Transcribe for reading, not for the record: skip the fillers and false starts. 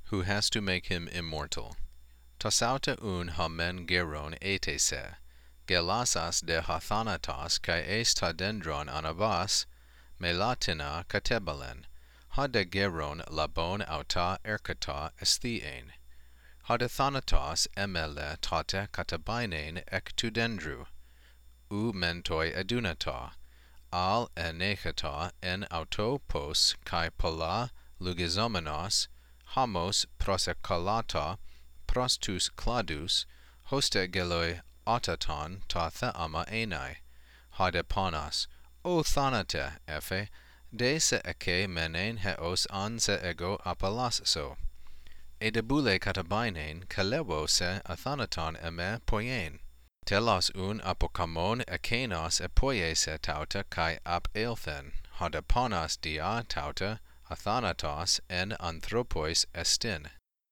who has to make him immortal. Tosauta un hamen geron etese, gelasas de hathanatos kai es ta dendron anabas, melatina katebalen, ha de geron labon auta erkata esthien, ha de thanatos emele tate katabainen ek tu dendru, u mentoi edunata, al enechata en auto pos kai pola lugizomenos, hamos prosekalata, prostus cladus, hoste geloi autoton ta theama enai, hade panas, o thanate, ephe, de se eke menen heos an se ego apalasso, e debule katabainen kalewo se athanaton eme poien, telos un apokamon ekenos epoie se tauta kai ap elthen, hade panas dia tauta athanatos en anthropois estin.